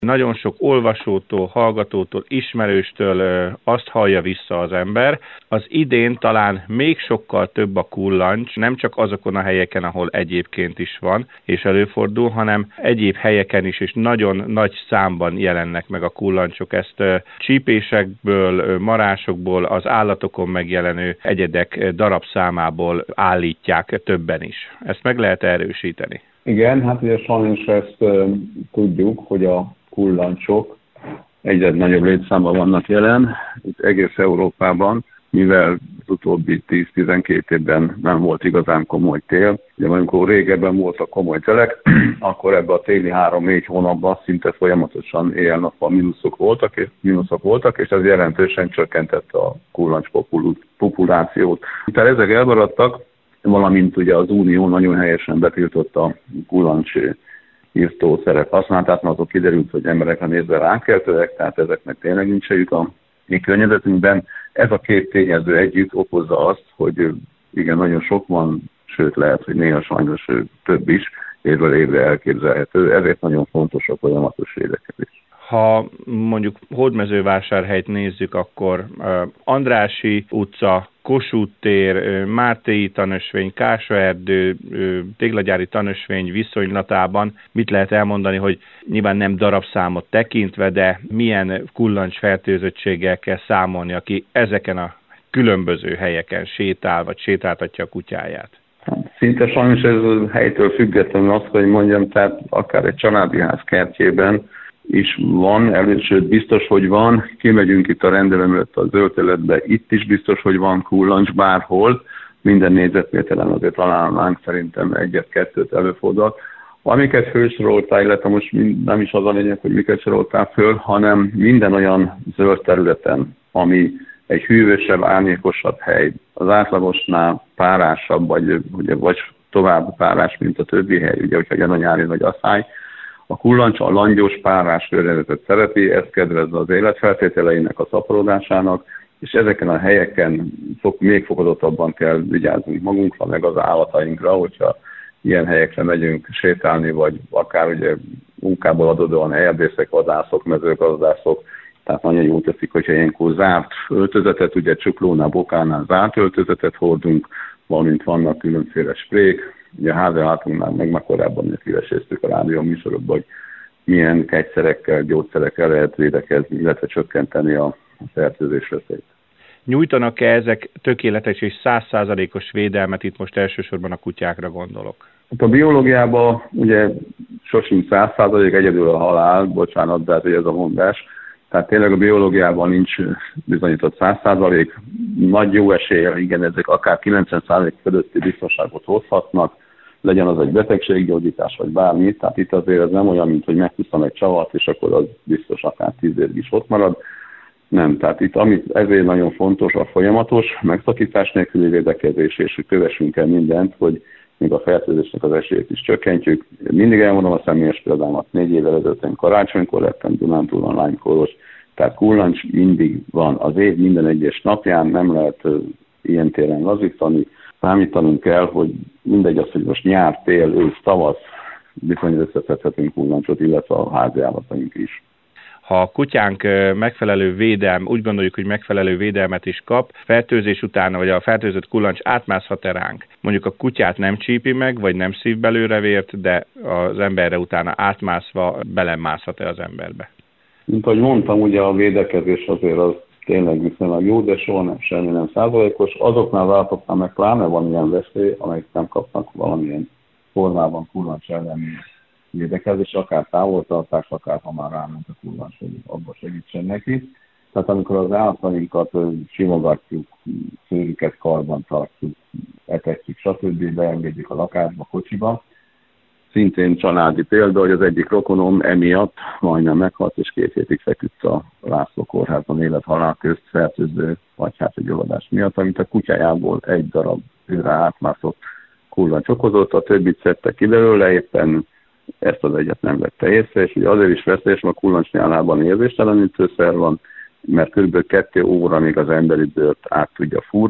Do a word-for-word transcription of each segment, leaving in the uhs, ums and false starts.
Nagyon sok olvasótól, hallgatótól, ismerőstől azt hallja vissza az ember. Az idén talán még sokkal több a kullancs, nem csak azokon a helyeken, ahol egyébként is van és előfordul, hanem egyéb helyeken is, és nagyon nagy számban jelennek meg a kullancsok. Ezt csípésekből, marásokból, az állatokon megjelenő egyedek darabszámából állítják többen is. Ezt meg lehet erősíteni? Igen, hát ugye sajnos ezt uh, tudjuk, hogy a kullancsok egyre nagyobb létszámban vannak jelen, itt egész Európában, mivel az utóbbi tíz-tizenkét évben nem volt igazán komoly tél. Ugye amikor régebben voltak komoly telek, akkor ebben a téli három-négy hónapban szinte folyamatosan éjjel-nappal mínuszok voltak, és mínuszok voltak, és ez jelentősen csökkentette a kullancs populációt. Tehát ezek elmaradtak, valamint ugye az Unió nagyon helyesen betiltotta a kullancs írtószerek használatát, mert azok kiderült, hogy emberekre nézve rákeltőek, tehát ezeknek tényleg nincs helyük a mi környezetünkben. Ez a két tényező együtt okozza azt, hogy igen, nagyon sok van, sőt lehet, hogy néha sajnos több is, évről évre elképzelhető, ezért nagyon fontos a folyamatos védekezés. Ha mondjuk Hódmezővásárhelyt nézzük, akkor Andrássy utca, Kossuth tér, Mártélyi tanösvény, Kársaerdő, Téglagyári tanösvény viszonylatában mit lehet elmondani, hogy nyilván nem darabszámot tekintve, de milyen kullancs fertőzöttséggel kell számolni, aki ezeken a különböző helyeken sétál, vagy sétáltatja a kutyáját? Szinte sajnos ez helytől függetlenül azt, hogy mondjam, tehát akár egy családi ház kertjében is van, előtt, sőt biztos, hogy van, kimegyünk itt a rendelem előtt a zöldterületbe, itt is biztos, hogy van kullancs bárhol, minden négyzetméteren azért találnánk szerintem egyet-kettőt előfordul. Amiket felsoroltál, illetve most nem is az a lényeg, hogy miket soroltál föl, hanem minden olyan zöld területen, ami egy hűvösebb, árnyékosabb hely, az átlagosnál párásabb, vagy, ugye, vagy tovább párás, mint a többi hely, ugye, hogyha jön a nyári nagy asszály. A kullancs a langyos párás környezetet szereti, ez kedvezne az életfeltételeinek a szaporodásának, és ezeken a helyeken fog, még fokozottabban kell vigyáznunk magunkra, meg az állatainkra, hogyha ilyen helyekre megyünk sétálni, vagy akár ugye munkából adódóan erdészek, vadászok, mezőgazdászok, tehát nagyon jól teszik, hogyha ilyenkor zárt öltözetet, ugye csuklónál, bokánál zárt öltözetet hordunk, valamint vannak különféle sprék. Ugye a háziállátunknál meg már korábban kiveséztük a rádió műsorokban, hogy milyen kegyszerekkel, gyógyszerekkel lehet védekezni, illetve csökkenteni a fertőzés veszélyt. Nyújtanak-e ezek tökéletes és száz százalékos védelmet, itt most elsősorban a kutyákra gondolok? Hát a biológiában ugye sosincs száz százalék, egyedül a halál, bocsánat, de hát ez a mondás. Tehát tényleg a biológiában nincs bizonyított száz százalék, nagy jó eséllyel, igen, ezek akár kilencven százalék fölötti biztonságot hozhatnak, legyen az egy betegséggyógyítás, vagy bármi. Tehát itt azért ez nem olyan, mint hogy megtisztam egy csavart, és akkor az biztos akár tíz évig is ott marad. Nem, tehát itt amit ezért nagyon fontos a folyamatos, megszakítás nélküli védekezés, és hogy kövessünk el mindent, hogy még a fertőzésnek az esélyét is csökkentjük. Mindig elmondom a személyes példámat, négy évvel ezelőtt én karácsonykor lettem Dunántúlon lánykóros, tehát kullancs mindig van az év minden egyes napján, nem lehet uh, ilyen téren lazítani. Számítanunk kell, hogy mindegy az, hogy most nyár, tél, ősz, tavasz, bizony összeszedhetünk kullancsot, illetve a házi állataink is. Ha a kutyánk megfelelő védelm, úgy gondoljuk, hogy megfelelő védelmet is kap, fertőzés után, vagy a fertőzött kullancs átmászhat-e ránk? Mondjuk a kutyát nem csípi meg, vagy nem szív belőle vért, de az emberre utána átmászva belemászhat-e az emberbe? Mint ahogy mondtam, ugye a védekezés azért az tényleg viszonylag jó, de soha nem semmi nem százalékos. Azoknál az állatoknál meg pláne van ilyen veszély, amelyek nem kapnak valamilyen formában kullancs elleni védekezés, akár távoltartás, akár ha már ráment a kullancs, hogy abba segítsen neki. Tehát amikor az állatainkat simogatjuk, szőrüket karban tartjuk, etetjük, stb. Beengedjük a lakásba, kocsiba. Szintén családi példa, hogy az egyik rokonom emiatt majdnem meghalt, és két hétig feküdt a László kórházban élet-halál közt fertőző agyhártyagyulladás miatt, amit a kutyájából egy darab őre átmászott kullancs okozott, a többit szedte ki belőle, éppen ezt az egyet nem vette észre, és ugye azért is veszélyes, mert a kullancsnyálában érzéstelenítőszer van, mert kb. kettő óra még az emberi bőrt át tudja fúrni,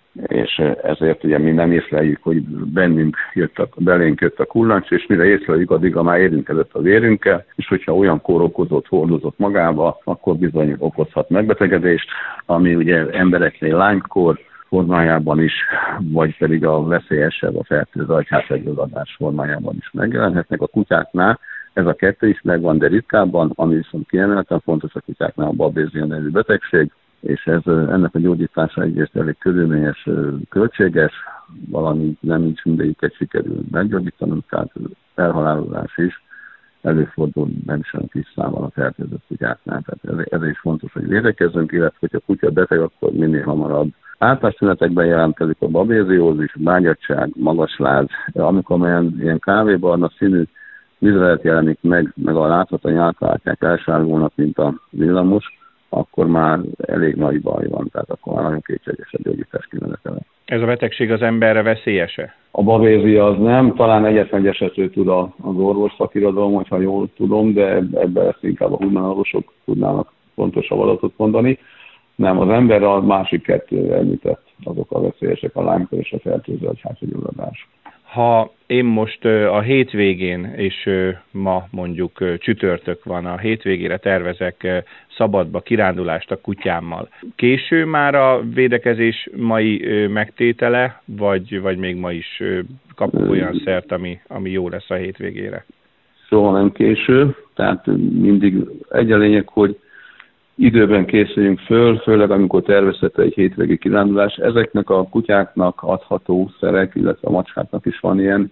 és ezért ugye mi nem észleljük, hogy bennünk jött a, belénk jött a kullancs, és mire észleljük, addigra már érintkezett az vérünkkel, és hogyha olyan kórokozót hordozott magába, akkor bizony okozhat megbetegedést, ami ugye embereknél Lyme-kór formájában is, vagy pedig a veszélyesebb, a fertőző agyházegyulladás formájában is megjelenhetnek. A kutyáknál ez a kettő is megvan, de ritkábban, ami viszont kiemelten fontos a kutyáknál a babézia nevű betegség, és ez, ennek a gyógyítása egyrészt elég körülményes, költséges, valami nem nincs mindegyiket sikerül meggyógyítanunk, tehát elhalálozás is előfordul nem sem kis számmal a fertőzött kutyáknál. Tehát ez, ez is fontos, hogy védekezzünk, illetve hogy a kutya beteg, akkor minél hamarabb általástünetekben jelentkezik a babéziózis, bágyadtság, magasláz, amikor olyan ilyen kávébarna színű vizsgálat jelenik meg, meg a látható nyálkáltyák elsárgulnak, mint a villamos, akkor már elég nagy baj van, tehát akkor már nagyon kétséges a gyógyítás kimenetele. Ez a betegség az emberre veszélyese? A babézia az nem, talán egyetlen esetről tud az orvos szakirodalom, hogyha jól tudom, de ebben ezt inkább a humánorvosok tudnának pontosabb adatot mondani. Nem, az ember a másik kettő említett, azok a veszélyesek, a Lyme-kór és a fertőző agyházegyulladás. Ha én most a hétvégén, és ma mondjuk csütörtök van, a hétvégére tervezek szabadba kirándulást a kutyámmal, késő már a védekezés mai megtétele, vagy, vagy még ma is kapok olyan szert, ami, ami jó lesz a hétvégére? Soha nem késő, tehát mindig egy a lényeg, hogy időben készüljünk föl, főleg amikor tervezhető egy hétvégi kirándulás. Ezeknek a kutyáknak adható szerek, illetve a macskáknak is van ilyen.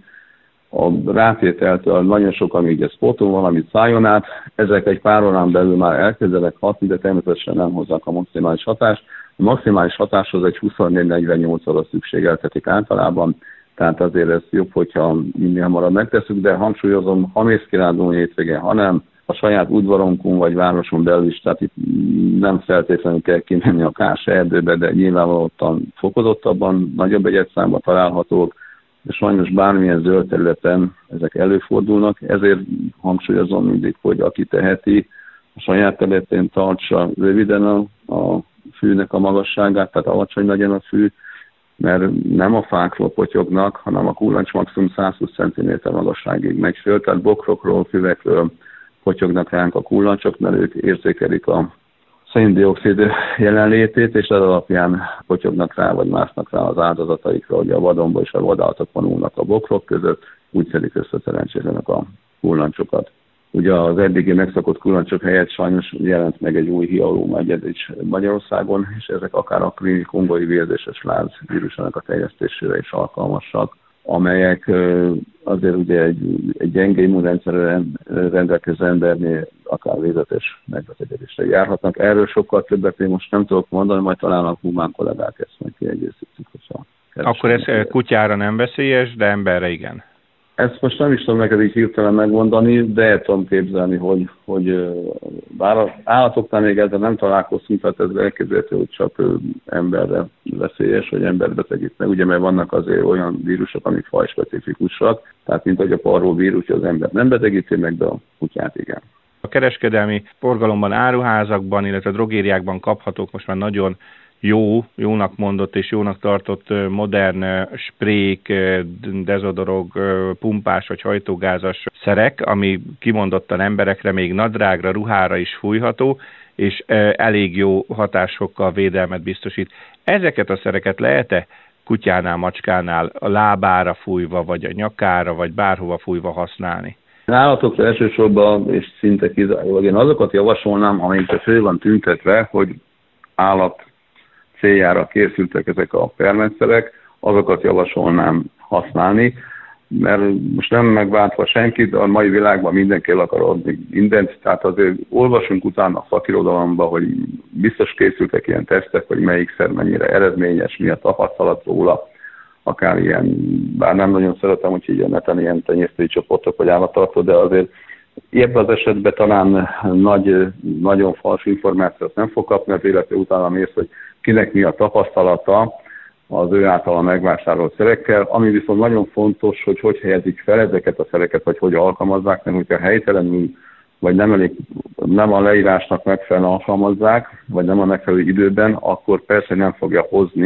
A rátételtől nagyon sok, amíg ez spoton van, amit szájon át. Ezek egy pár órán belül már elkezdenek hatni, de természetesen nem hozzák a maximális hatást. A maximális hatáshoz egy huszonnégy-negyvennyolc óra szükségeltetik általában, tehát azért ez jobb, hogyha minél hamarabb megteszünk, de hangsúlyozom, ha mész kirándulni hétvégén, hanem a saját udvaronkon vagy városon belül is, tehát itt nem feltétlenül kell kimenni a Kás erdőbe, de nyilvánvalóan fokozottabban, nagyobb egyedszámban találhatók, de sajnos bármilyen zöld területen ezek előfordulnak, ezért hangsúlyozom mindig, hogy aki teheti, a saját területén tartsa röviden a, a fűnek a magasságát, tehát alacsony legyen a fű, mert nem a fákról potyognak, hanem a kullancs maximum százhúsz centiméter magasságig megy föl, tehát bokrokról, füvekről potyognak ránk a kullancsok, mert ők érzékelik a széndioxid jelenlétét, és ez alapján potyognak rá, vagy másznak rá az áldozataikra, hogy a vadonba és a vadállatok vonulnak a bokrok között, úgy szedik össze szerencsétlenek a kullancsokat. Ugye az eddigi megszokott kullancsok helyett sajnos jelent meg egy új hialóma egyed is Magyarországon, és ezek akár a kongói vérzéses láz vírusának a terjesztésére is alkalmasak, amelyek azért ugye egy, egy gyenge immunrendszerre rendelkező embernél akár végzetes megbetegedésre járhatnak. Erről sokkal többet én most nem tudok mondani, majd talán a humán kollégák ezt meg kiegészítik. Akkor ez kutyára nem veszélyes, de emberre igen. Ezt most nem is tudom neked így hirtelen megmondani, de el tudom képzelni, hogy, hogy bár az állatoknál még ezzel nem találkoztunk, tehát ez elképzelhető, hogy csak emberre veszélyes, vagy emberbetegít meg, ugye, mert vannak azért olyan vírusok, amik fajspecifikusak, tehát mint hogy a parvovírus az ember nem betegíti meg, de a kutyát igen. A kereskedelmi forgalomban, áruházakban, illetve drogériákban kaphatók most már nagyon jó, jónak mondott és jónak tartott modern sprék, dezodorog, pumpás vagy hajtógázas szerek, ami kimondottan emberekre, még nadrágra, ruhára is fújható, és elég jó hatásokkal védelmet biztosít. Ezeket a szereket lehet-e kutyánál, macskánál a lábára fújva, vagy a nyakára, vagy bárhova fújva használni? Állatokra elsősorban, és szinte kizárólag én azokat javasolnám, amikre föl van tüntetve, hogy állat céljára készültek ezek a permetszerek, azokat javasolnám használni, mert most nem megváltva senkit, de a mai világban mindenki el akar adni mindent, tehát azért olvasunk utána a szakirodalomba, hogy biztos készültek ilyen tesztek, hogy melyikszer mennyire eredményes, mi a tapasztalat róla, akár ilyen, bár nem nagyon szeretem, hogy így a neten ilyen tenyésztői csoportok vagy állattartó, de azért ebben az esetben talán nagy, nagyon fals információt nem fog kapni, az illetve utána mész, hogy kinek mi a tapasztalata az ő általa megvásárolt szerekkel, ami viszont nagyon fontos, hogy hogy helyezik fel ezeket a szereket, vagy hogy alkalmazzák, mert hogyha helytelenül, vagy nem, elég, nem a leírásnak megfelelően alkalmazzák, vagy nem a megfelelő időben, akkor persze nem fogja hozni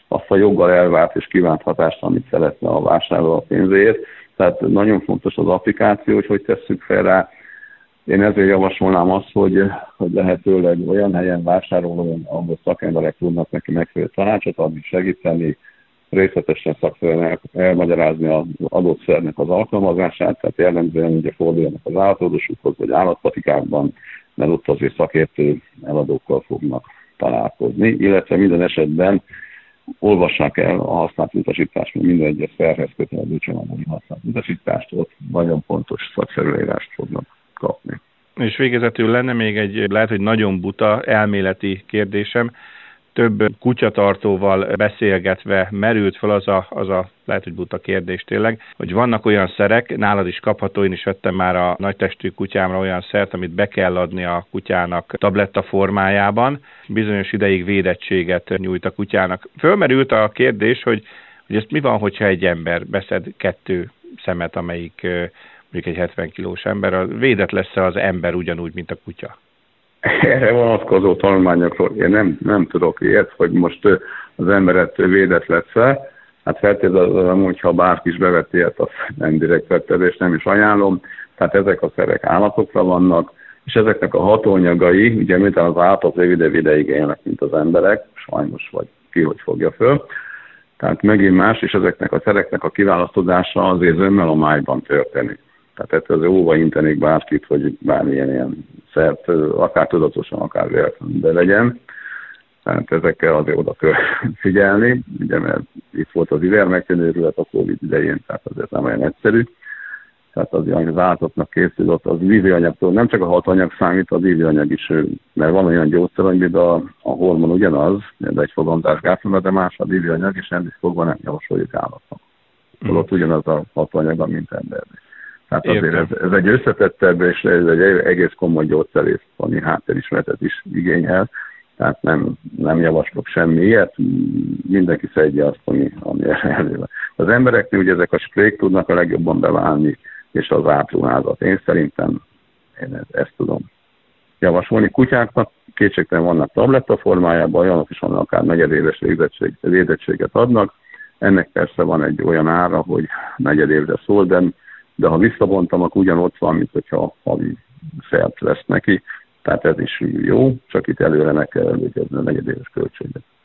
azt a joggal elvárt és kívánt hatást, amit szeretne a vásárló a pénzéért. Tehát nagyon fontos az applikáció, hogy hogy tesszük fel rá. Én ezért javasolnám azt, hogy, hogy lehetőleg olyan helyen vásároljon, ahol szakemberek tudnak neki megfelelő tanácsot adni, segíteni, részletesen szakszerűen elmagyarázni az adott szernek az alkalmazását, tehát jellemzően ugye forduljanak az állatorvosukhoz, vagy állatpatikában, mert ott azért szakértő eladókkal fognak találkozni, illetve minden esetben olvassák el a használt utasítást, mert minden egyes szerhez kötelező családoni használt utasítást, ott nagyon pontos szakszerűleírást fognak kapni. És végezetül lenne még egy, lehet, hogy nagyon buta elméleti kérdésem. Több kutyatartóval beszélgetve merült fel az a, az a, lehet, hogy buta kérdés tényleg, hogy vannak olyan szerek, nálad is kapható, én is vettem már a nagytestű kutyámra olyan szert, amit be kell adni a kutyának tabletta formájában, bizonyos ideig védettséget nyújt a kutyának. Fölmerült a kérdés, hogy, hogy ezt mi van, hogyha egy ember beszed kettő szemet, amelyik mondjuk egy hetven kilós ember, védett lesz az ember ugyanúgy, mint a kutya? Erre vonatkozó tanulmányokról én nem, nem tudok ilyet, hogy most az emberet védett lesz-e. Hát feltétlenül, hogyha bárki is bevett ilyet, az nem direkt vettelés, nem is ajánlom. Tehát ezek a szerek állatokra vannak, és ezeknek a hatóanyagai, ugye miután az állatok rövidebb ideig élnek, mint az emberek, sajnos vagy ki, hogy fogja föl. Tehát megint más, és ezeknek a szereknek a kiválasztódása azért zömmel a májban történik. Tehát ettől azért óva intenék bárkit, hogy bármilyen ilyen szert, akár tudatosan, akár véletlenül be legyen. Tehát ezekkel azért oda kell figyelni, ugye, mert itt volt az ivermectin-őrület a Covid idején, tehát azért nem olyan egyszerű. Tehát az, az állatoknak készült, az vízianyagtól, nem csak a hatanyag számít, a vízianyag is, mert van olyan gyógyszer, amiben a, a hormon ugyanaz, de egy fogamzásgátlóra, de más a vízianyag, és ennél fogva nem javasoljuk állatnak. Mm. Ott ugyanaz a hatanyag, mint embernek. Tehát azért ez, ez egy összetettebb, és ez egy egész komoly gyógyszerész, ami háttérismeretet is igényel. Tehát nem, nem javaslok semmi ilyet, mindenki szedje azt, ami, ami előle. Az embereknél ugye ezek a sprék tudnak a legjobban beválni, és az átruházat. Én szerintem én ezt, ezt tudom javasolni. Kutyáknak kétségtelen vannak tabletta formájában, olyanok is vannak, akár negyedéves védettséget adnak. Ennek persze van egy olyan ára, hogy negyedévre szól, de de ha visszabontam, akkor ugyanott van, mint hogyha havi szert lesz neki. Tehát ez is jó, csak itt előre meg kell előkezni a negyedéves költséget.